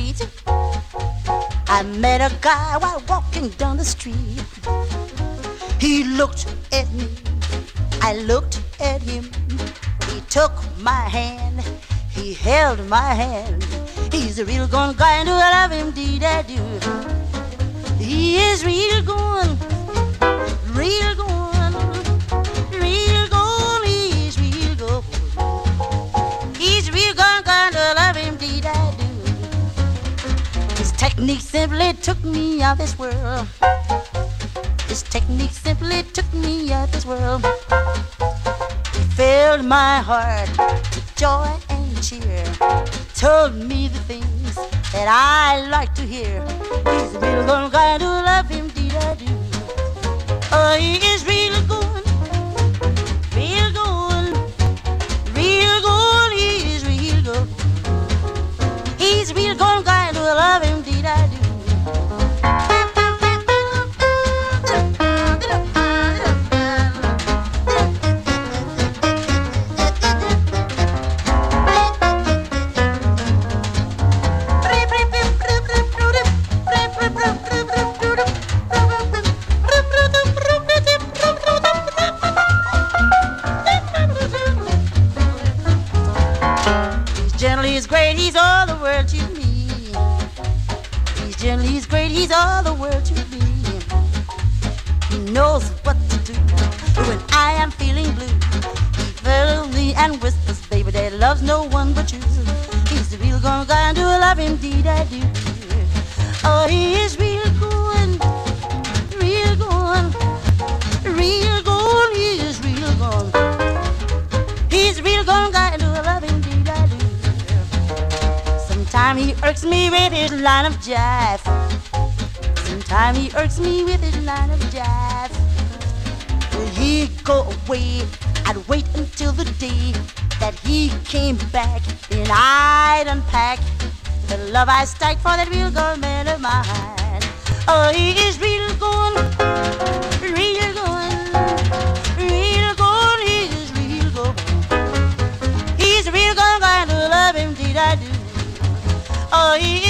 sweet. I met a guy while walking down the street. He looked at me, I looked at him. He took my hand, he held my hand. He's a real gone guy and I love him, did I do. He is real gone, real gone, real gone, he's real gone. He's real gone, kind of love him, did I do. His technique simply took me out this world. His technique simply took me out this world. He filled my heart with joy and cheer. Told me the things that I like to hear. He's a real good guy to love him, did I do. Oh, he is real good, real good, real good. He is real good. He's a real good guy to love him, did I do. He's great, he's all the world to me. He's gentle, he's great, he's all the world to me. He knows what to do when I am feeling blue. He follows me and whispers, baby, that loves no one but you. He's the real gone guy and do I love him, indeed I do. Oh, he is real good, real good, real good, he is real good. He's a real gone guy and do I love him, indeed I do. Sometimes he irks me with his line of jive. Sometimes he irks me with his line of jive. When he'd go away, I'd wait until the day that he came back. Then I'd unpack the love I stacked for that real good man of mine. Oh, he is real good, real good, real good. He is real good. He's a real good guy, and I love him, did I do. Oh, he